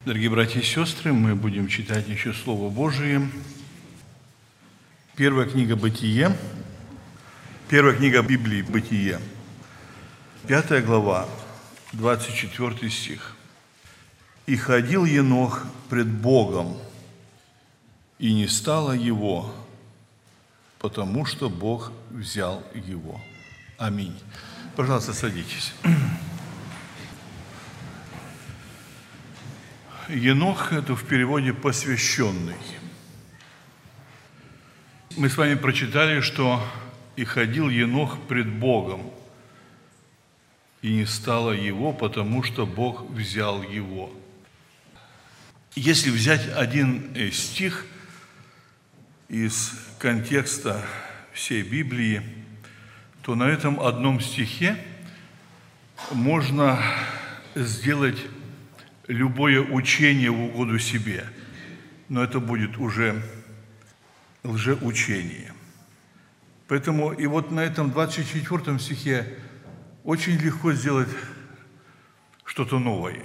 Дорогие братья и сестры, мы будем читать еще Слово Божие. Первая книга Бытие, первая книга Библии Бытие, 5 глава, 24 стих. «И ходил Енох пред Богом, и не стало его, потому что Бог взял его». Аминь. Пожалуйста, садитесь. Енох – это в переводе «посвященный». Мы с вами прочитали, что «и ходил Енох пред Богом, и не стало его, потому что Бог взял его». Если взять один стих из контекста всей Библии, то на этом одном стихе можно сделать любое учение в угоду себе, но это будет уже лжеучение. Поэтому и вот на этом 24 стихе очень легко сделать что-то новое.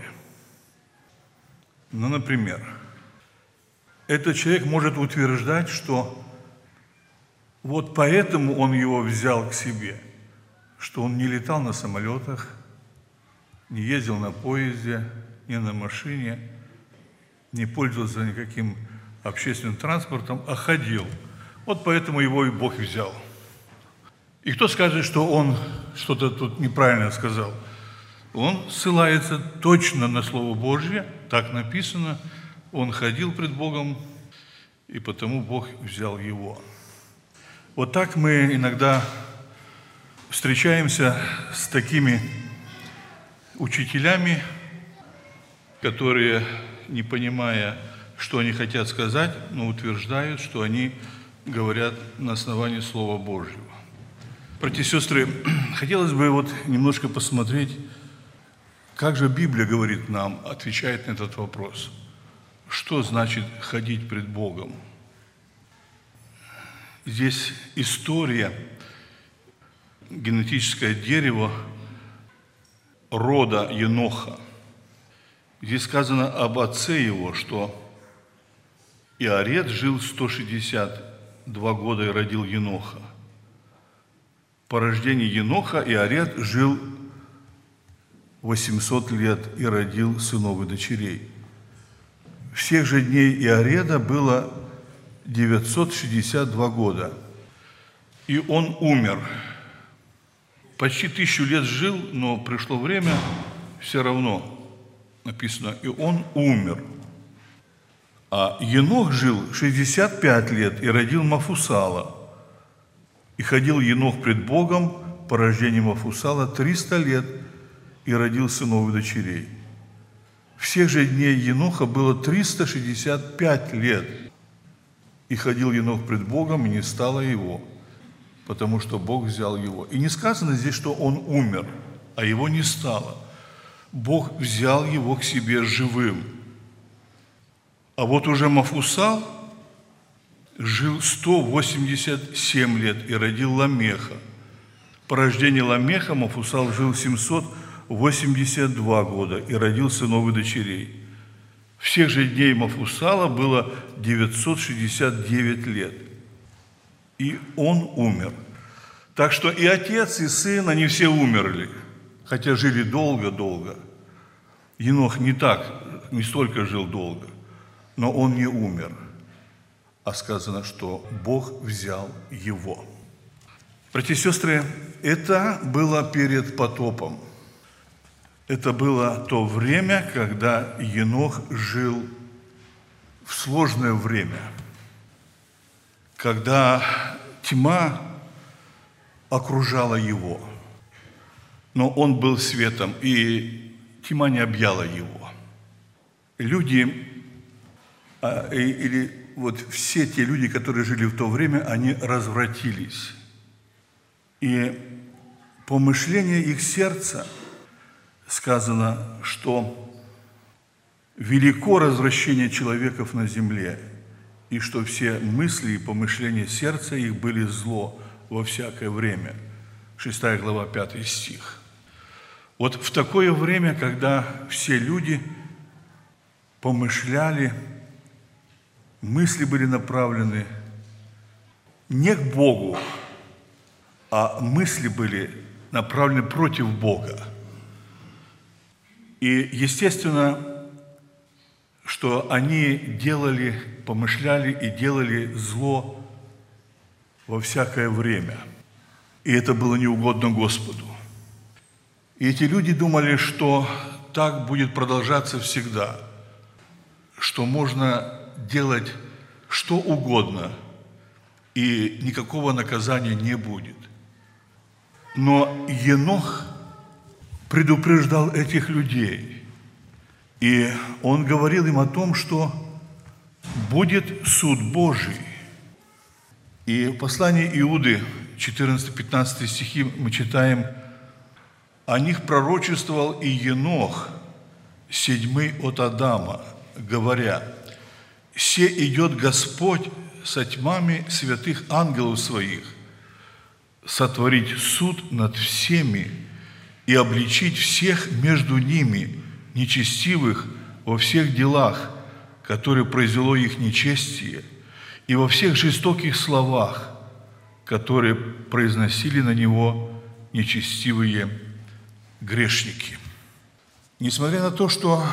Ну, например, этот человек может утверждать, что вот поэтому он его взял к себе, что он не летал на самолетах, не ездил на поезде, не на машине, не пользовался никаким общественным транспортом, а ходил. Вот поэтому его и Бог взял. И кто скажет, что он что-то тут неправильно сказал? Он ссылается точно на Слово Божье, так написано, он ходил пред Богом, и потому Бог взял его. Вот так мы иногда встречаемся с такими учителями, которые, не понимая, что они хотят сказать, но утверждают, что они говорят на основании Слова Божьего. Братья и сестры, хотелось бы вот немножко посмотреть, как же Библия говорит нам, отвечает на этот вопрос. Что значит ходить пред Богом? Здесь история, генетическое дерево рода Еноха. Здесь сказано об отце его, что Иаред жил 162 года и родил Еноха. По рождении Еноха Иаред жил 800 лет и родил сынов и дочерей. Всех же дней Иареда было 962 года, и он умер. Почти 1000 лет жил, но пришло время, все равно написано, и он умер. А Енох жил 65 лет и родил Мафусала. И ходил Енох пред Богом по рождению Мафусала 300 лет и родил сынов и дочерей. Всех же дней Еноха было 365 лет. И ходил Енох пред Богом, и не стало его, потому что Бог взял его. И не сказано здесь, что он умер, а его не стало. Бог взял его к себе живым. А вот уже Мафусал жил 187 лет и родил Ламеха. По рождению Ламеха Мафусал жил 782 года и родил сынов и дочерей. Всех же дней Мафусала было 969 лет, и он умер. Так что и отец, и сын, они все умерли, хотя жили долго-долго. Енох не столько жил долго, но он не умер, а сказано, что Бог взял его. Братья и сестры, это было перед потопом. Это было то время, когда Енох жил в сложное время, когда тьма окружала его, но он был светом, и тьма не объяла его. Люди, или вот все те люди, которые жили в то время, они развратились. И по мышлению их сердца сказано, что велико развращение человеков на земле, и что все мысли и помышления сердца их были зло во всякое время. 6 глава, 5 стих. Вот в такое время, когда все люди помышляли, мысли были направлены не к Богу, а мысли были направлены против Бога. И естественно, что они делали, помышляли и делали зло во всякое время. И это было неугодно Господу. И эти люди думали, что так будет продолжаться всегда, что можно делать что угодно, и никакого наказания не будет. Но Енох предупреждал этих людей, и он говорил им о том, что будет суд Божий. И в послании Иуды, 14-15 стихи, мы читаем: «О них пророчествовал и Енох, седьмый от Адама, говоря: се идет Господь со тьмами святых ангелов своих, сотворить суд над всеми и обличить всех между ними, нечестивых, во всех делах, которые произвело их нечестие, и во всех жестоких словах, которые произносили на него нечестивые грешники». Несмотря на то, что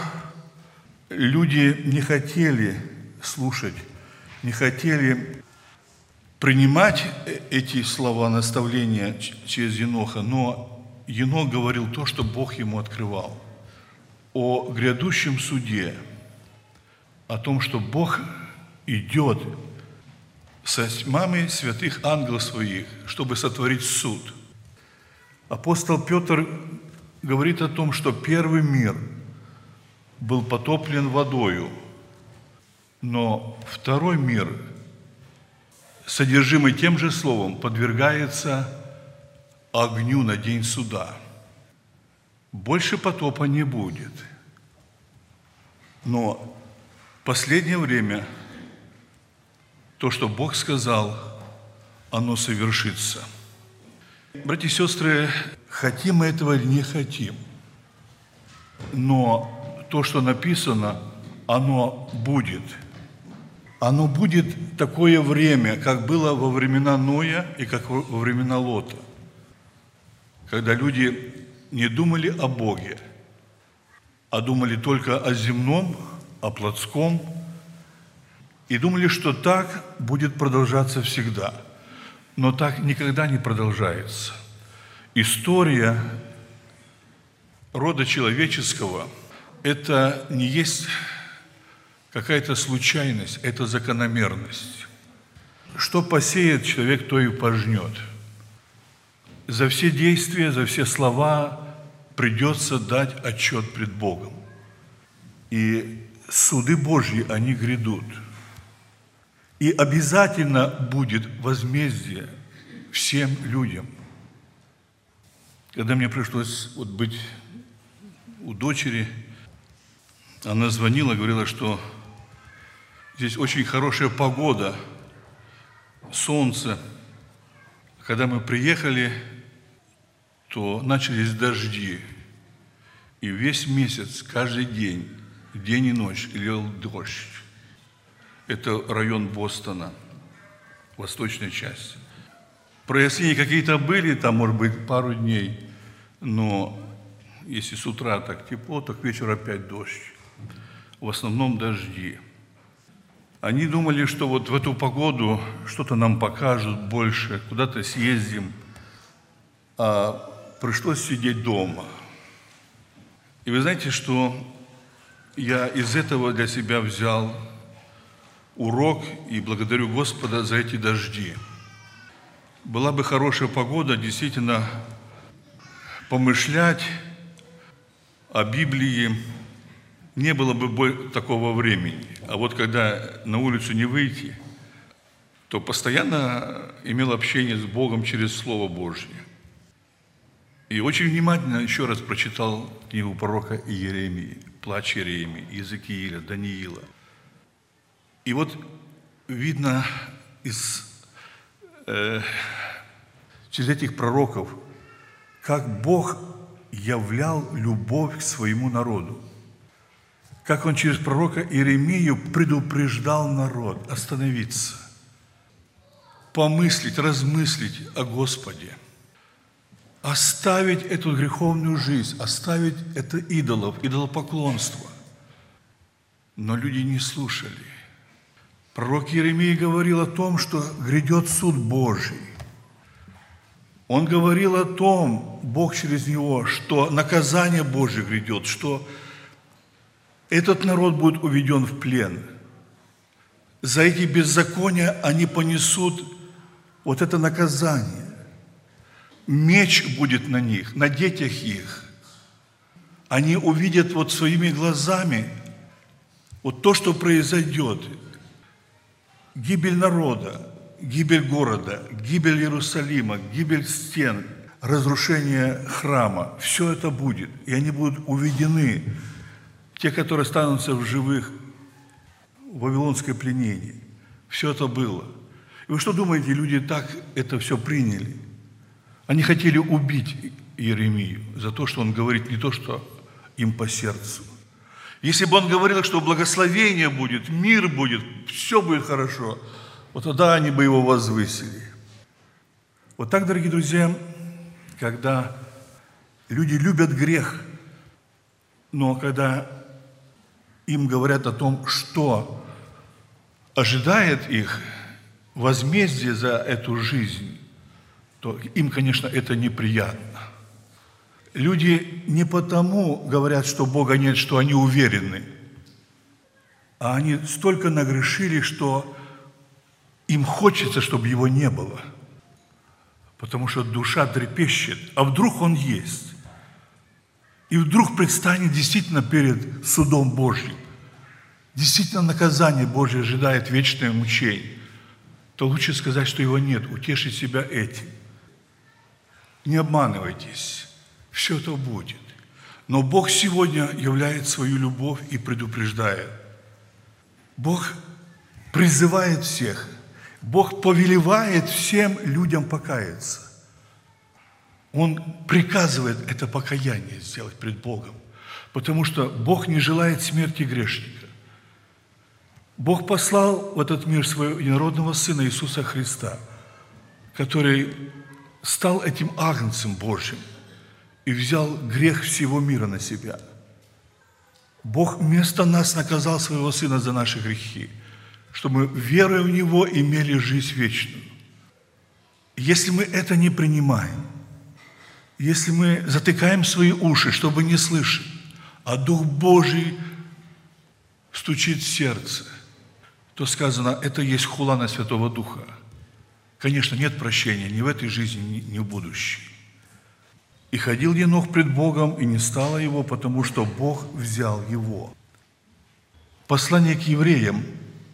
люди не хотели слушать, не хотели принимать эти слова, наставления через Еноха, но Енох говорил то, что Бог ему открывал. О грядущем суде, о том, что Бог идет со тьмами святых ангелов своих, чтобы сотворить суд. Апостол Петр говорит о том, что первый мир был потоплен водою, но второй мир, содержимый тем же словом, подвергается огню на день суда. Больше потопа не будет. Но в последнее время то, что Бог сказал, оно совершится. Братья и сестры, хотим мы этого или не хотим, но то, что написано, оно будет. Оно будет такое время, как было во времена Ноя и как во времена Лота, когда люди не думали о Боге, а думали только о земном, о плотском, и думали, что так будет продолжаться всегда. Но так никогда не продолжается. История рода человеческого – это не есть какая-то случайность, это закономерность. Что посеет человек, то и пожнет. За все действия, за все слова придется дать отчет пред Богом. И суды Божьи, они грядут. И обязательно будет возмездие всем людям. Когда мне пришлось быть у дочери, она звонила, говорила, что здесь очень хорошая погода, солнце. Когда мы приехали, то начались дожди. И весь месяц, каждый день и ночь лил дождь. Это район Бостона, восточная часть. Прояснения какие-то были, там, может быть, пару дней, но если с утра так тепло, то к вечеру опять дождь. В основном дожди. Они думали, что вот в эту погоду что-то нам покажут больше, куда-то съездим, а пришлось сидеть дома. И вы знаете, что я из этого для себя взял урок и благодарю Господа за эти дожди. Была бы хорошая погода, действительно, помышлять о Библии, не было бы такого времени. А вот когда на улицу не выйти, то постоянно имел общение с Богом через Слово Божье. И очень внимательно еще раз прочитал книгу пророка Иеремии, плач Иеремии, Иезекииля, Даниила. И вот видно через этих пророков, как Бог являл любовь к своему народу, как он через пророка Иеремию предупреждал народ остановиться, помыслить, размыслить о Господе, оставить эту греховную жизнь, оставить это идолопоклонство. Но люди не слушали. Пророк Иеремия говорил о том, что грядет суд Божий. Он говорил о том, Бог через него, что наказание Божие грядет, что этот народ будет уведен в плен. За эти беззакония они понесут вот это наказание. Меч будет на них, на детях их. Они увидят вот своими глазами вот то, что произойдет. Гибель народа, гибель города, гибель Иерусалима, гибель стен, разрушение храма. Все это будет. И они будут уведены, те, которые останутся в живых, в вавилонское пленение. Все это было. И вы что думаете, люди так это все приняли? Они хотели убить Иеремию за то, что он говорит не то, что им по сердцу. Если бы он говорил, что благословение будет, мир будет, все будет хорошо, вот тогда они бы его возвысили. Вот так, дорогие друзья, когда люди любят грех, но когда им говорят о том, что ожидает их, возмездие за эту жизнь, то им, конечно, это неприятно. Люди не потому говорят, что Бога нет, что они уверены, а они столько нагрешили, что им хочется, чтобы Его не было. Потому что душа трепещет, а вдруг Он есть. И вдруг предстанет действительно перед судом Божьим. Действительно наказание Божье ожидает вечное мучение. То лучше сказать, что Его нет, утешить себя этим. Не обманывайтесь. Все это будет. Но Бог сегодня являет свою любовь и предупреждает. Бог призывает всех. Бог повелевает всем людям покаяться. Он приказывает это покаяние сделать пред Богом. Потому что Бог не желает смерти грешника. Бог послал в этот мир своего единородного Сына Иисуса Христа, который стал этим агнцем Божьим и взял грех всего мира на себя. Бог вместо нас наказал своего Сына за наши грехи, чтобы мы, веруя в Него, имели жизнь вечную. Если мы это не принимаем, если мы затыкаем свои уши, чтобы не слышать, а Дух Божий стучит в сердце, то сказано, это есть хула на Святого Духа. Конечно, нет прощения ни в этой жизни, ни в будущей. И ходил Енох пред Богом, и не стало его, потому что Бог взял его. Послание к евреям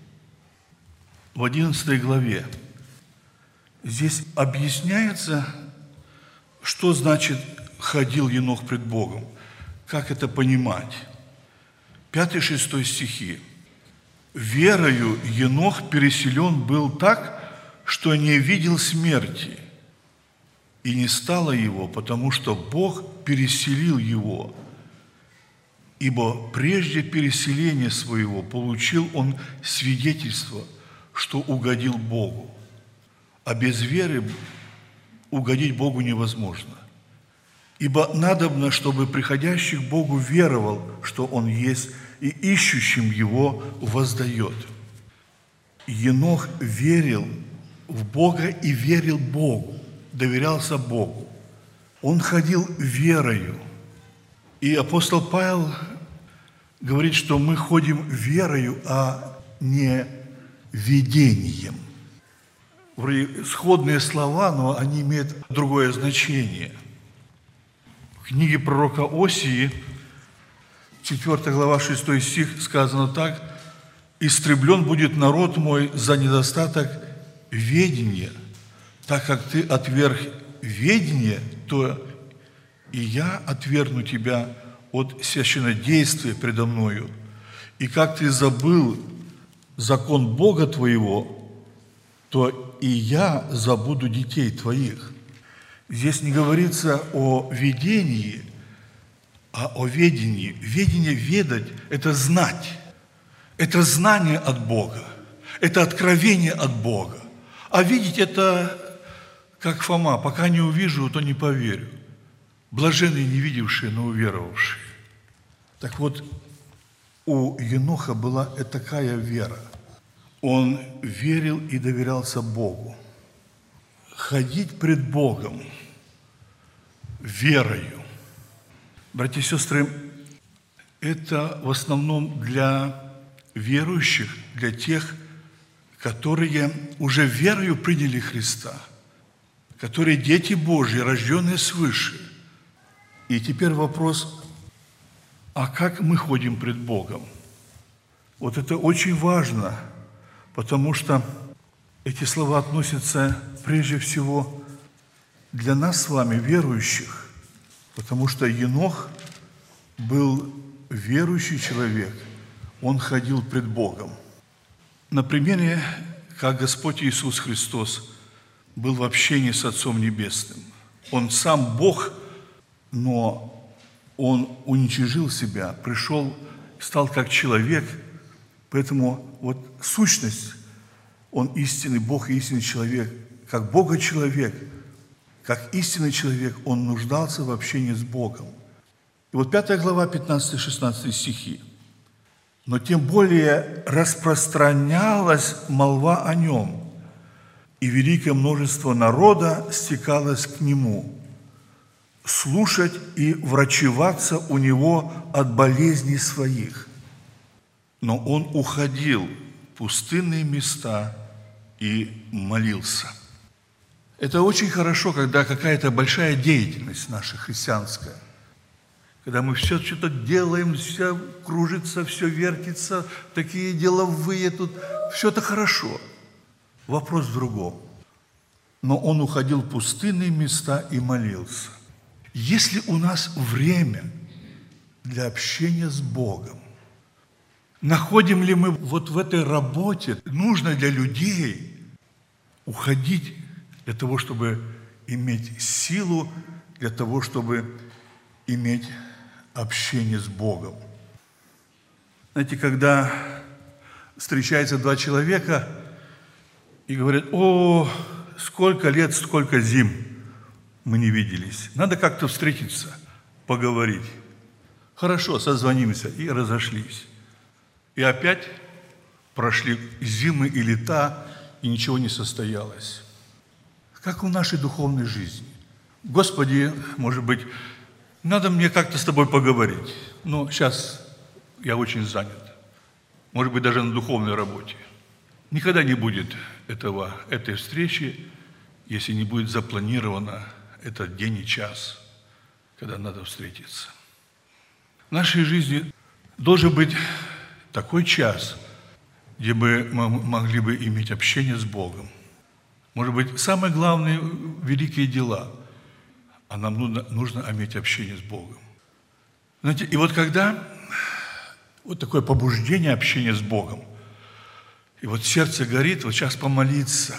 в 11 главе. Здесь объясняется, что значит «ходил Енох пред Богом», как это понимать. 5-6 стихи. «Верою Енох переселен был так, что не видел смерти, и не стало его, потому что Бог переселил его. Ибо прежде переселения своего получил он свидетельство, что угодил Богу. А без веры угодить Богу невозможно. Ибо надобно, чтобы приходящий к Богу веровал, что Он есть, и ищущим Его воздает. Енох верил в Бога и верил Богу, доверялся Богу. Он ходил верою. И апостол Павел говорит, что мы ходим верою, а не видением. Вроде сходные слова, но они имеют другое значение. В книге пророка Осии, 4 глава, 6 стих, сказано так: «Истреблен будет народ мой за недостаток ведения, так как ты отверг ведение, то и я отвергну тебя от священнодействия предо мною. И как ты забыл закон Бога твоего, то и я забуду детей твоих». Здесь не говорится о видении, а о ведении. Ведение, ведать – это знать. Это знание от Бога. Это откровение от Бога. А видеть – это, как Фома, пока не увижу, то не поверю. Блаженные не видевшие, но уверовавшие. Так вот, у Еноха была такая вера. Он верил и доверялся Богу. Ходить пред Богом верою. Братья и сестры, это в основном для верующих, для тех, которые уже верою приняли Христа, которые дети Божьи, рожденные свыше. И теперь вопрос, а как мы ходим пред Богом? Вот это очень важно, потому что эти слова относятся прежде всего для нас с вами, верующих, потому что Енох был верующий человек, он ходил пред Богом. На примере, как Господь Иисус Христос был в общении с Отцом Небесным. Он сам Бог, но Он уничижил себя, пришел, стал как человек, поэтому вот сущность, Он истинный Бог и истинный человек, как Бога-человек, как истинный человек, Он нуждался в общении с Богом. И вот 5 глава, 15-16 стихи. «Но тем более распространялась молва о Нем, и великое множество народа стекалось к Нему, слушать и врачеваться у Него от болезней своих. Но Он уходил в пустынные места и молился». Это очень хорошо, когда какая-то большая деятельность наша христианская, когда мы все что-то делаем, все кружится, все вертится, такие деловые тут, все это хорошо. Вопрос в другом. Но он уходил в пустынные места и молился. Если у нас время для общения с Богом, находим ли мы вот в этой работе, нужно для людей уходить для того, чтобы иметь силу, для того, чтобы иметь общение с Богом. Знаете, когда встречаются два человека и говорят: «О, сколько лет, сколько зим мы не виделись. Надо как-то встретиться, поговорить». Хорошо, созвонимся, и разошлись. И опять прошли зимы и лета, и ничего не состоялось. Как в нашей духовной жизни. Господи, может быть, надо мне как-то с тобой поговорить, но сейчас я очень занят. Может быть, даже на духовной работе. Никогда не будет этой встречи, если не будет запланировано этот день и час, когда надо встретиться. В нашей жизни должен быть такой час, где мы могли бы иметь общение с Богом. Может быть, самые главные великие дела, а нам нужно иметь общение с Богом. Знаете, и вот когда вот такое побуждение общения с Богом, и вот сердце горит, вот сейчас помолиться,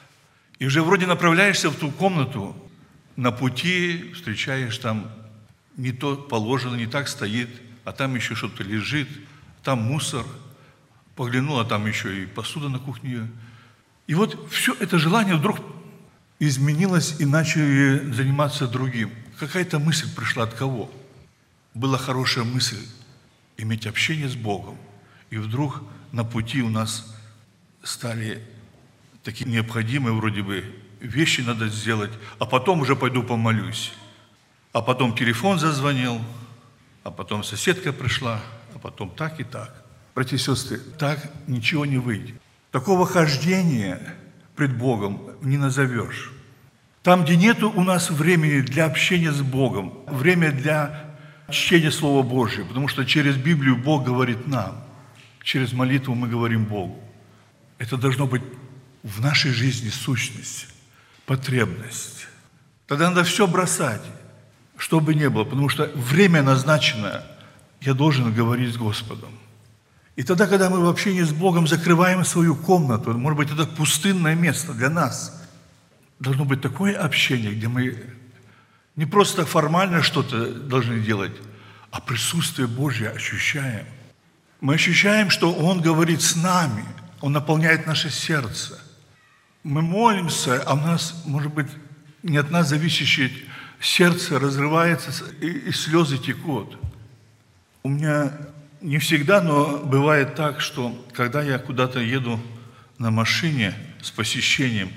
и уже вроде направляешься в ту комнату, на пути встречаешь там не то положено, не так стоит, а там еще что-то лежит, там мусор, поглянул, а там еще и посуда на кухне. И вот все это желание вдруг изменилось, и начали заниматься другим. Какая-то мысль пришла от кого? Была хорошая мысль иметь общение с Богом. И вдруг на пути у нас стали такие необходимые вроде бы вещи надо сделать, а потом уже пойду помолюсь. А потом телефон зазвонил, а потом соседка пришла, а потом так и так. Братья и сестры, так ничего не выйдет. Такого хождения пред Богом не назовешь. Там, где нету у нас времени для общения с Богом, время для чтения Слова Божьего, потому что через Библию Бог говорит нам, через молитву мы говорим Богу. Это должно быть в нашей жизни сущность, потребность. Тогда надо все бросать, что бы ни было, потому что время назначено, я должен говорить с Господом. И тогда, когда мы в общении с Богом закрываем свою комнату, может быть, это пустынное место для нас, должно быть такое общение, где мы не просто формально что-то должны делать, а присутствие Божье ощущаем. Мы ощущаем, что Он говорит с нами, Он наполняет наше сердце. Мы молимся, а у нас, может быть, не от нас зависящее сердце разрывается, и слезы текут. У меня не всегда, но бывает так, что когда я куда-то еду на машине с посещением,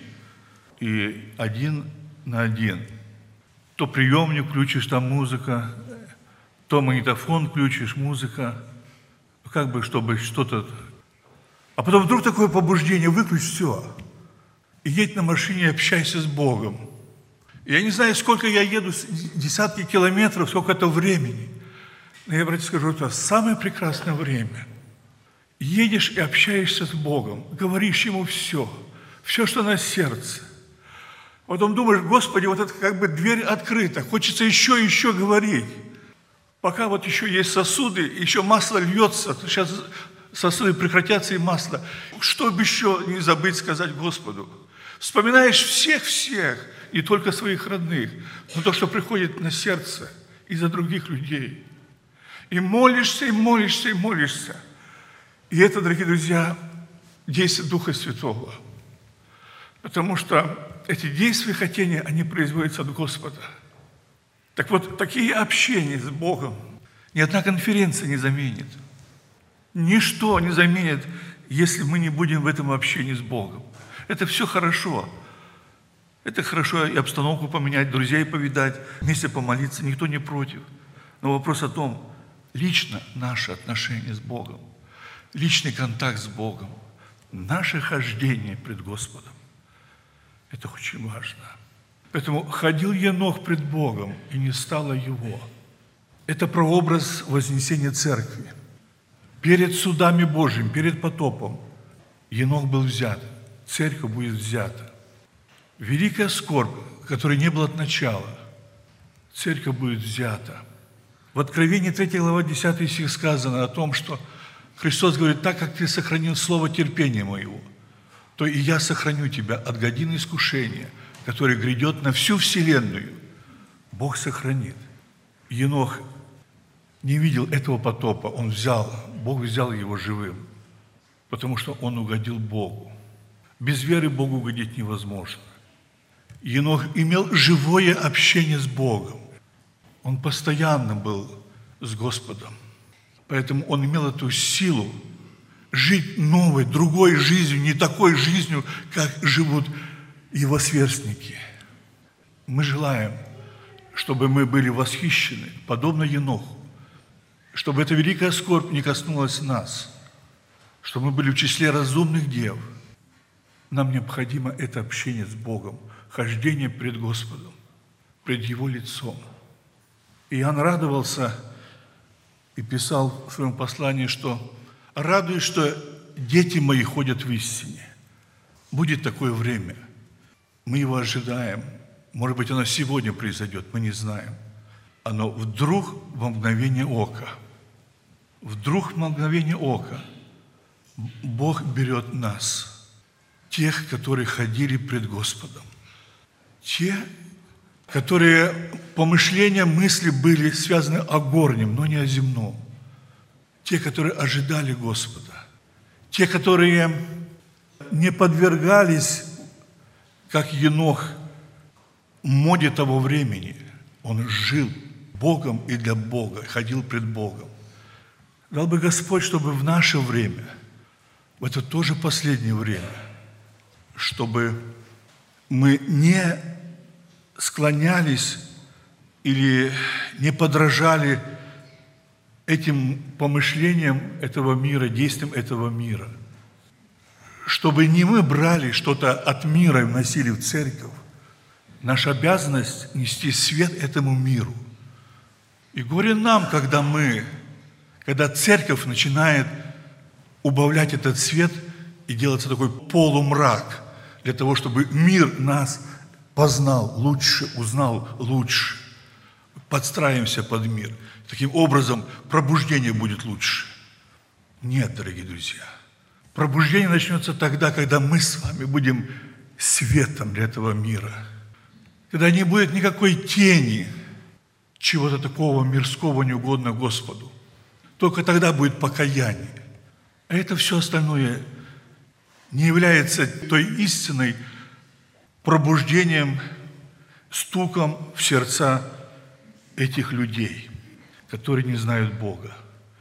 и один на один, то приемник включишь, там музыка, то магнитофон включишь, музыка, как бы, чтобы что-то... А потом вдруг такое побуждение, выключи все, и едь на машине и общайся с Богом. Я не знаю, сколько я еду, десятки километров, сколько это времени. Но я, братья, скажу, это самое прекрасное время. Едешь и общаешься с Богом, говоришь Ему все, что на сердце. Потом думаешь, Господи, вот это как бы дверь открыта, хочется еще и еще говорить. Пока вот еще есть сосуды, еще масло льется, сейчас сосуды прекратятся и масло. Чтобы еще не забыть сказать Господу. Вспоминаешь всех, не только своих родных, но то, что приходит на сердце из-за других людей. И молишься, и молишься, и молишься. И это, дорогие друзья, действие Духа Святого. Потому что эти действия хотения, они производятся от Господа. Так вот, такие общения с Богом ни одна конференция не заменит. Ничто не заменит, если мы не будем в этом общении с Богом. Это все хорошо. Это хорошо и обстановку поменять, друзей повидать, вместе помолиться, никто не против. Но вопрос о том, лично наше отношение с Богом, личный контакт с Богом, наше хождение пред Господом. Это очень важно. Поэтому ходил Енох пред Богом, и не стало его. Это прообраз вознесения церкви. Перед судами Божьими, перед потопом Енох был взят, церковь будет взята. Великая скорбь, которой не было от начала, церковь будет взята. В Откровении 3 глава 10 стих сказано о том, что Христос говорит, так как ты сохранил слово терпения моего, то и я сохраню тебя от годины искушения, которое грядет на всю вселенную. Бог сохранит. Енох не видел этого потопа, Бог взял его живым, потому что он угодил Богу. Без веры Богу угодить невозможно. Енох имел живое общение с Богом. Он постоянно был с Господом. Поэтому он имел эту силу жить новой, другой жизнью, не такой жизнью, как живут его сверстники. Мы желаем, чтобы мы были восхищены, подобно Еноху, чтобы эта великая скорбь не коснулась нас, чтобы мы были в числе разумных дев. Нам необходимо это общение с Богом, хождение пред Господом, пред Его лицом. Иоанн радовался и писал в своем послании, что «радуюсь, что дети мои ходят в истине». Будет такое время. Мы его ожидаем. Может быть, оно сегодня произойдет, мы не знаем. Оно вдруг во мгновение ока. Вдруг в мгновение ока Бог берет нас, тех, которые ходили пред Господом. Те, которые помышления, мысли были связаны о горнем, но не о земном. Те, которые ожидали Господа. Те, которые не подвергались, как Енох, моде того времени. Он жил Богом и для Бога, ходил пред Богом. Дал бы Господь, чтобы в наше время, в это тоже последнее время, чтобы мы не склонялись или не подражали этим помышлениям этого мира, действиям этого мира. Чтобы не мы брали что-то от мира и вносили в церковь. Наша обязанность нести свет этому миру. И горе нам, когда церковь начинает убавлять этот свет и делается такой полумрак, для того, чтобы мир нас познал лучше, узнал лучше. Подстраиваемся под мир. Таким образом, пробуждение будет лучше. Нет, дорогие друзья. Пробуждение начнется тогда, когда мы с вами будем светом для этого мира. Когда не будет никакой тени чего-то такого мирского, неугодного Господу. Только тогда будет покаяние. А это все остальное не является той истиной, пробуждением, стуком в сердца этих людей, которые не знают Бога.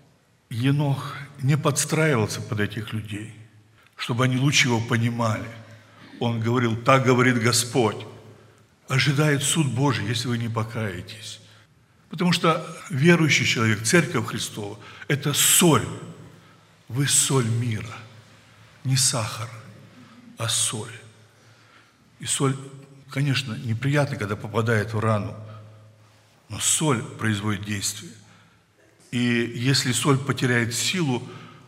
Енох не подстраивался под этих людей, чтобы они лучше его понимали. Он говорил: так говорит Господь, ожидает суд Божий, если вы не покаетесь. Потому что верующий человек, Церковь Христова, это соль. Вы соль мира. Не сахар, а соль. И соль, конечно, неприятно, когда попадает в рану, но соль производит действие. И если соль потеряет силу,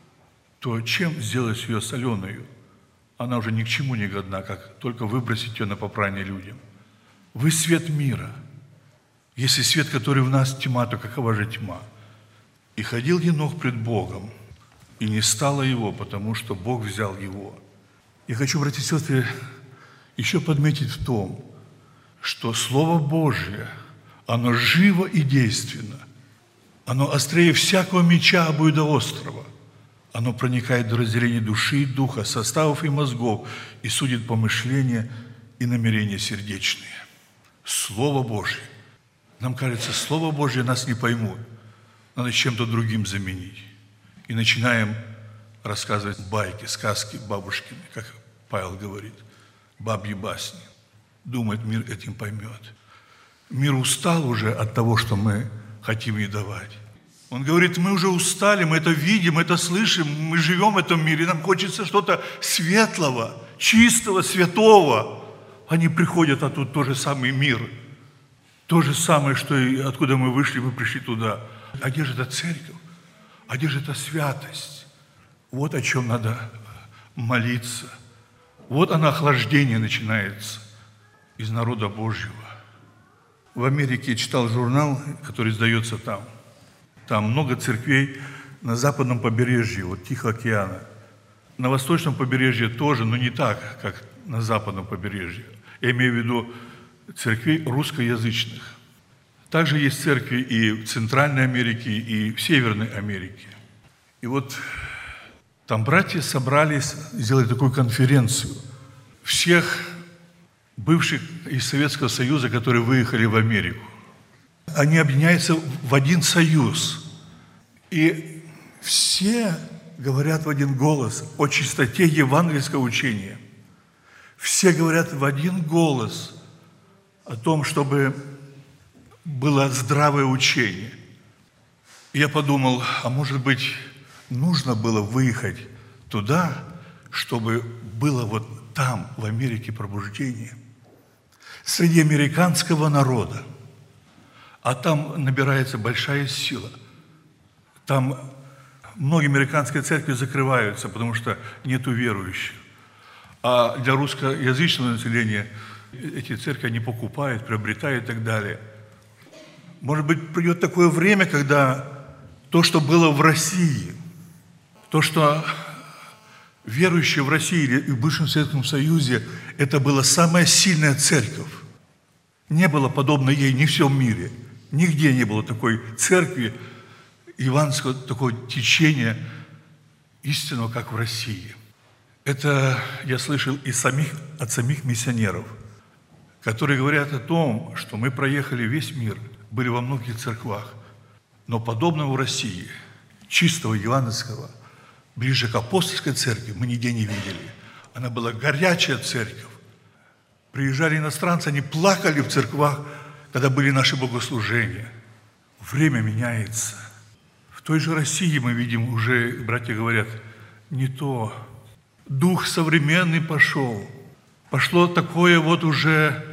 то чем сделать ее соленую? Она уже ни к чему не годна, как только выбросить ее на попрание людям. Вы свет мира. Если свет, который в нас, тьма, то какова же тьма? И ходил Енох пред Богом, и не стало его, потому что Бог взял его. Я хочу, братья и сестры, еще подметить в том, что Слово Божье, оно живо и действенно. Оно острее всякого меча обоюдоострого. Оно проникает до разделения души и духа, составов и мозгов, и судит помышления и намерения сердечные. Слово Божье. Нам кажется, Слово Божье нас не поймут. Надо чем-то другим заменить. И начинаем рассказывать байки, сказки бабушкины, как Павел говорит, бабьи басни. Думает, мир этим поймет. Мир устал уже от того, что мы хотим ей давать. Он говорит: мы уже устали, мы это видим, это слышим, мы живем в этом мире, нам хочется что-то светлого, чистого, святого. Они приходят, а тут тот же самый мир. То же самое, что и откуда мы вышли, мы пришли туда. А где же эта церковь? А где же эта святость? Вот о чем надо молиться. Вот оно, охлаждение начинается из народа Божьего. В Америке я читал журнал, который издается там. Там много церквей на западном побережье, вот Тихого океана. На восточном побережье тоже, но не так, как на западном побережье. Я имею в виду церквей русскоязычных. Также есть церкви и в Центральной Америке, и в Северной Америке. И вот там братья собрались сделать такую конференцию всех бывших из Советского Союза, которые выехали в Америку. Они объединяются в один союз. И все говорят в один голос о чистоте евангельского учения. Все говорят в один голос о том, чтобы было здравое учение. И я подумал, а может быть, нужно было выехать туда, чтобы было вот там, в Америке, пробуждение. Среди американского народа. А там набирается большая сила. Там многие американские церкви закрываются, потому что нету верующих. А для русскоязычного населения эти церкви они покупают, приобретают и так далее. Может быть, придет такое время, когда то, что было в России, то, что верующие в России и в бывшем Советском Союзе, это была самая сильная церковь. Не было подобно ей ни в всем мире. Нигде не было такой церкви, евангельского такого течения истинного, как в России. Это я слышал от самих миссионеров, которые говорят о том, что мы проехали весь мир, были во многих церквах, но подобного в России, чистого евангельского, ближе к апостольской церкви, мы нигде не видели. Она была горячая церковь. Приезжали иностранцы, они плакали в церквах, когда были наши богослужения. Время меняется. В той же России мы видим уже, братья говорят, не то. Дух современный пошел. Пошло такое вот уже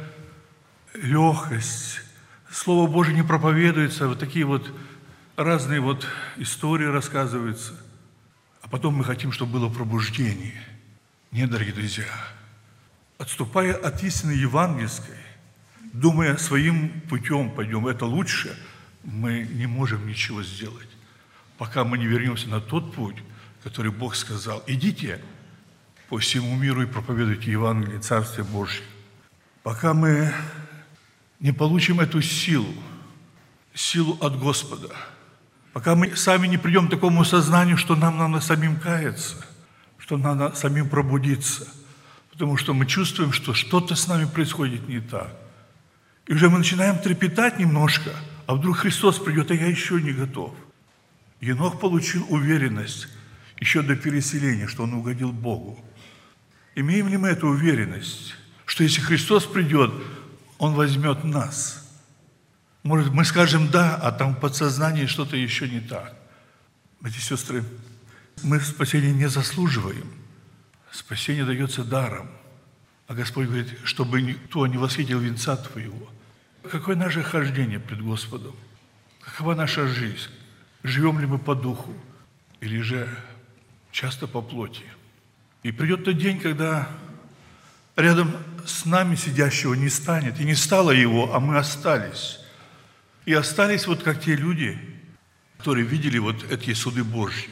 легкость. Слово Божие не проповедуется, вот такие вот разные вот истории рассказываются. А потом мы хотим, чтобы было пробуждение. Нет, дорогие друзья, отступая от истины евангельской, думая своим путем пойдем, это лучше, мы не можем ничего сделать, пока мы не вернемся на тот путь, который Бог сказал. Идите по всему миру и проповедуйте Евангелие, Царствие Божье. Пока мы не получим эту силу, силу от Господа. Пока мы сами не придем к такому сознанию, что нам надо самим каяться, что надо самим пробудиться, потому что мы чувствуем, что что-то с нами происходит не так. И уже мы начинаем трепетать немножко, а вдруг Христос придет, а я еще не готов. Енох получил уверенность еще до переселения, что он угодил Богу. Имеем ли мы эту уверенность, что если Христос придет, Он возьмет нас? Может, мы скажем «да», а там в подсознании что-то еще не так. Братья и сестры, мы спасения не заслуживаем. Спасение дается даром. А Господь говорит, чтобы никто не восхитил венца Твоего. Какое наше хождение пред Господом? Какова наша жизнь? Живем ли мы по духу? Или же часто по плоти? И придет тот день, когда рядом с нами сидящего не станет, и не стало его, а мы остались. И остались вот как те люди, которые видели вот эти суды Божьи.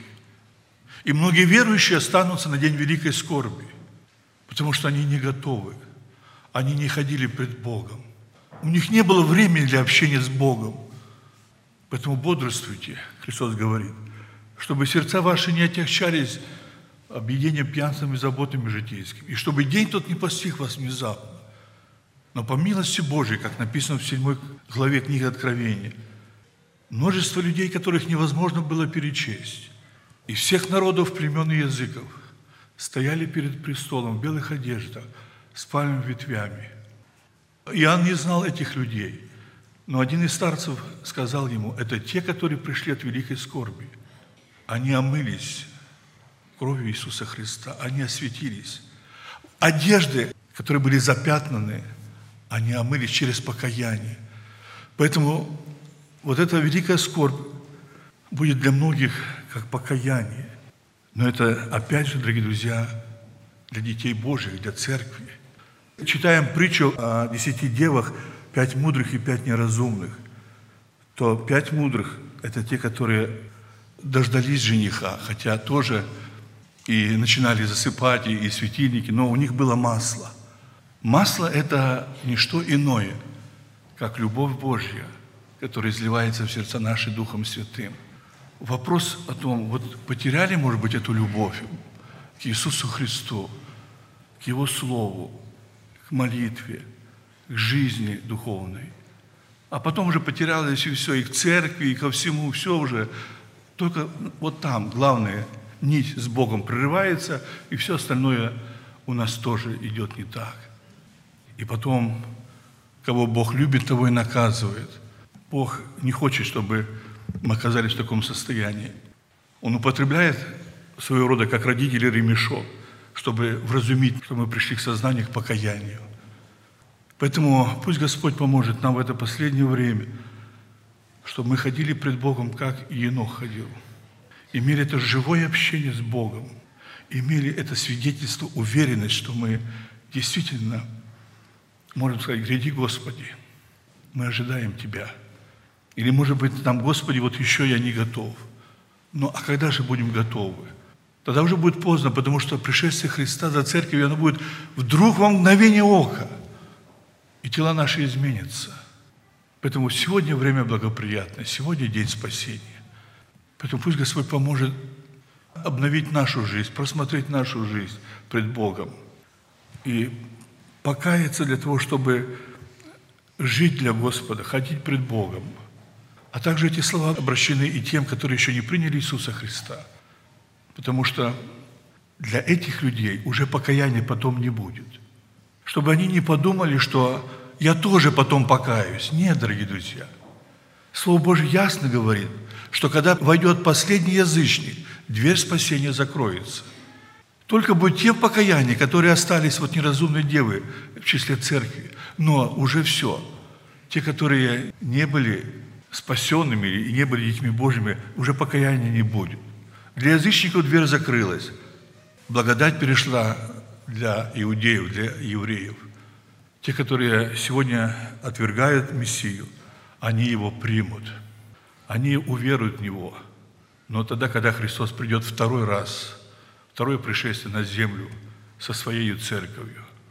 И многие верующие останутся на день великой скорби, потому что они не готовы, они не ходили пред Богом. У них не было времени для общения с Богом. Поэтому бодрствуйте, Христос говорит, чтобы сердца ваши не отягчались объедением, пьянством и заботами житейскими, и чтобы день тот не постиг вас внезапно. Но по милости Божией, как написано в 7 главе книги Откровения, множество людей, которых невозможно было перечесть, из всех народов, племен и языков, стояли перед престолом в белых одеждах, с пальмовыми ветвями. Иоанн не знал этих людей, но один из старцев сказал ему, это те, которые пришли от великой скорби. Они омылись кровью Иисуса Христа, они осветились. Одежды, которые были запятнаны, они омылись через покаяние. Поэтому вот эта великая скорбь будет для многих как покаяние. Но это, опять же, дорогие друзья, для детей Божьих, для церкви. Читаем притчу о 10 девах, 5 мудрых и 5 неразумных. То 5 мудрых – это те, которые дождались жениха, хотя тоже и начинали засыпать, и светильники, но у них было масло. Масло – это не что иное, как любовь Божья, которая изливается в сердца наши Духом Святым. Вопрос о том, вот потеряли, может быть, эту любовь к Иисусу Христу, к Его Слову, к молитве, к жизни духовной. А потом уже потерялось и все, и к церкви, и ко всему, все уже. Только вот там главное, нить с Богом прерывается, и все остальное у нас тоже идет не так. И потом, кого Бог любит, того и наказывает. Бог не хочет, чтобы мы оказались в таком состоянии. Он употребляет своего рода как родители ремешок, чтобы вразумить, чтобы мы пришли к сознанию, к покаянию. Поэтому пусть Господь поможет нам в это последнее время, чтобы мы ходили пред Богом, как и Енох ходил. Имели это живое общение с Богом, имели это свидетельство, уверенность, что мы действительно можем сказать, гряди, Господи, мы ожидаем Тебя. Или, может быть, нам, Господи, вот еще я не готов. Ну, а когда же будем готовы? Тогда уже будет поздно, потому что пришествие Христа за церковью, оно будет вдруг во мгновение ока, и тела наши изменятся. Поэтому сегодня время благоприятное, сегодня день спасения. Поэтому пусть Господь поможет обновить нашу жизнь, просмотреть нашу жизнь пред Богом и покаяться для того, чтобы жить для Господа, ходить пред Богом. А также эти слова обращены и тем, которые еще не приняли Иисуса Христа. Потому что для этих людей уже покаяния потом не будет. Чтобы они не подумали, что я тоже потом покаюсь. Нет, дорогие друзья. Слово Божье ясно говорит, что когда войдет последний язычник, дверь спасения закроется. Только будет те покаяния, которые остались вот неразумной девы в числе церкви. Но уже все. Те, которые не были спасенными и не были детьми Божьими, уже покаяния не будет. Для язычников дверь закрылась. Благодать перешла для иудеев, для евреев. Те, которые сегодня отвергают Мессию, они Его примут. Они уверуют в Него. Но тогда, когда Христос придет второй раз, второе пришествие на землю со Своей церковью,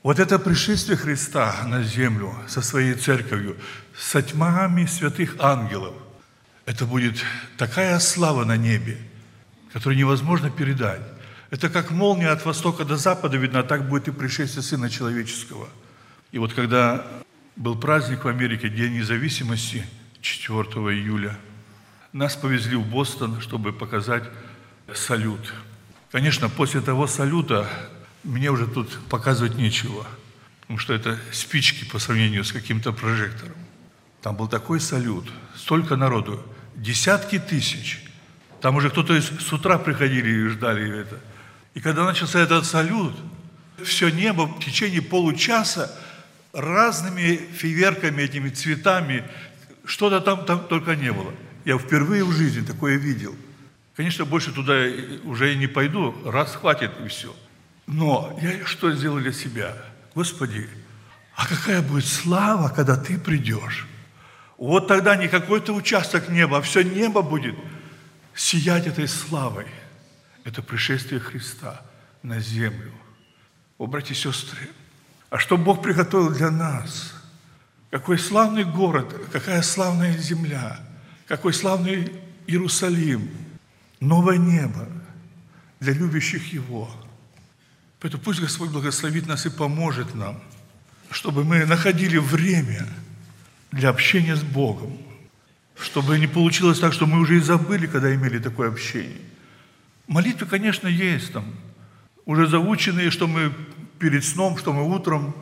Вот это пришествие Христа на землю со своей церковью, со тьмами святых ангелов, это будет такая слава на небе, которую невозможно передать. Это как молния от востока до запада видно, а так будет и пришествие Сына Человеческого. И вот когда был праздник в Америке, День независимости, 4 июля, нас повезли в Бостон, чтобы показать салют. Конечно, после того салюта мне уже тут показывать нечего, потому что это спички по сравнению с каким-то прожектором. Там был такой салют, столько народу, десятки тысяч. Там уже кто-то с утра приходили и ждали это. И когда начался этот салют, все небо в течение получаса разными фейерверками, этими цветами, что-то там только не было. Я впервые в жизни такое видел. Конечно, больше туда уже и не пойду, раз хватит и все. Но я что сделал для себя? Господи, а какая будет слава, когда Ты придешь? Вот тогда не какой-то участок неба, а все небо будет сиять этой славой. Это пришествие Христа на землю. О, братья и сестры, а что Бог приготовил для нас? Какой славный город, какая славная земля, какой славный Иерусалим, новое небо для любящих Его. Поэтому пусть Господь благословит нас и поможет нам, чтобы мы находили время для общения с Богом, чтобы не получилось так, что мы уже и забыли, когда имели такое общение. Молитвы, конечно, есть там, уже заученные, что мы перед сном, что мы утром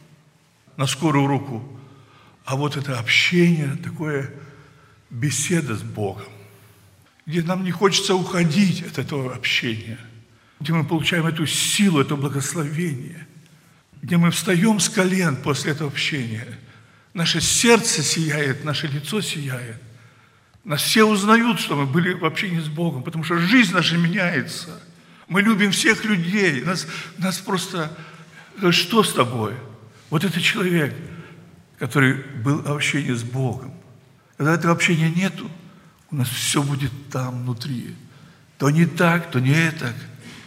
на скорую руку. А вот это общение, такое беседа с Богом, где нам не хочется уходить от этого общения, где мы получаем эту силу, это благословение, где мы встаем с колен после этого общения. Наше сердце сияет, наше лицо сияет. Нас все узнают, что мы были в общении с Богом, потому что жизнь наша меняется. Мы любим всех людей. Нас просто... Что с тобой? Вот это человек, который был в общении с Богом. Когда этого общения нету, у нас все будет там внутри. То не так, то не так,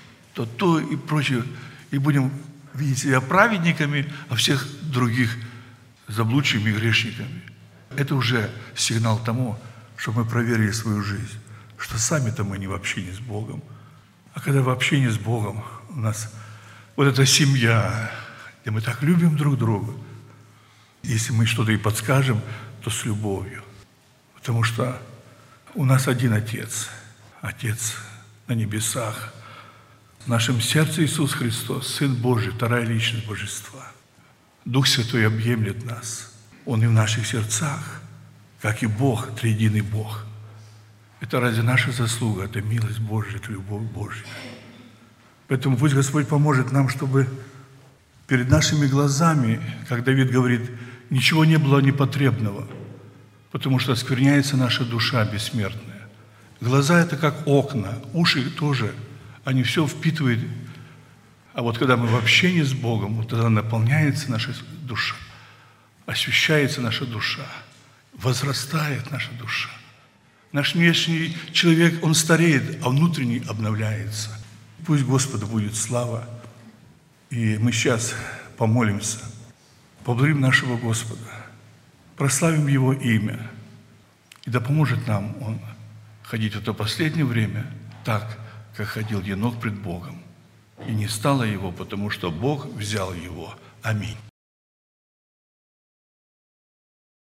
то и прочее. И будем видеть себя праведниками, а всех других заблудшими грешниками. Это уже сигнал тому, что мы проверили свою жизнь, что сами-то мы не в общении с Богом. А когда в общении с Богом у нас вот эта семья, где мы так любим друг друга, если мы что-то и подскажем, то с любовью. Потому что у нас один Отец, Отец на небесах. В нашем сердце Иисус Христос, Сын Божий, вторая личность Божества. Дух Святой объемлет нас. Он и в наших сердцах, как и Бог, триединый Бог. Это ради наша заслуга, это милость Божья, это любовь Божья. Поэтому пусть Господь поможет нам, чтобы перед нашими глазами, как Давид говорит, ничего не было непотребного, потому что оскверняется наша душа бессмертная. Глаза – это как окна, уши тоже, они все впитывают. А вот когда мы в общении с Богом, вот тогда наполняется наша душа, освещается наша душа, возрастает наша душа. Наш внешний человек, он стареет, а внутренний обновляется. Пусть Господу будет слава. И мы сейчас помолимся, поблагодарим нашего Господа, прославим Его имя. И да поможет нам Он ходить в это последнее время так, как ходил Енох пред Богом. И не стало его, потому что Бог взял его. Аминь.